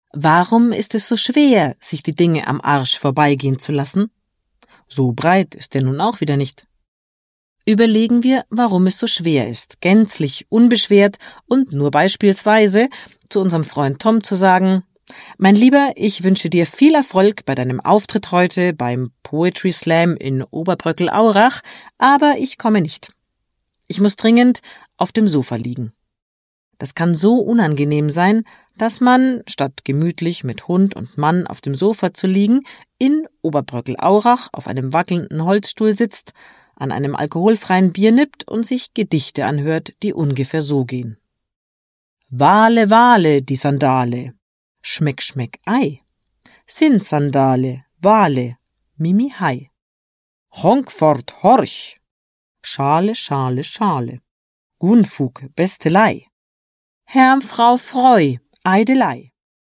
Warum ist es so schwer, sich die Dinge am Arsch vorbeigehen zu lassen? So breit ist er nun auch wieder nicht. Überlegen wir, warum es so schwer ist, gänzlich unbeschwert und nur beispielsweise zu unserem Freund Tom zu sagen: Mein Lieber, ich wünsche dir viel Erfolg bei deinem Auftritt heute beim Poetry Slam in Oberbröckel-Aurach, aber ich komme nicht. Ich muss dringend auf dem Sofa liegen. Das kann so unangenehm sein, dass man, statt gemütlich mit Hund und Mann auf dem Sofa zu liegen, in Oberbröckel-Aurach auf einem wackelnden Holzstuhl sitzt, an einem alkoholfreien Bier nippt und sich Gedichte anhört, die ungefähr so gehen. Wale, Wale, die Sandale. Schmeck, Schmeck, Ei. Sind Sandale, Wale, Mimi, Hai. Honk fort, horch. Schale, Schale, Schale. Gunfug, Bestelei. Herr, Frau, Freu, Eidelei.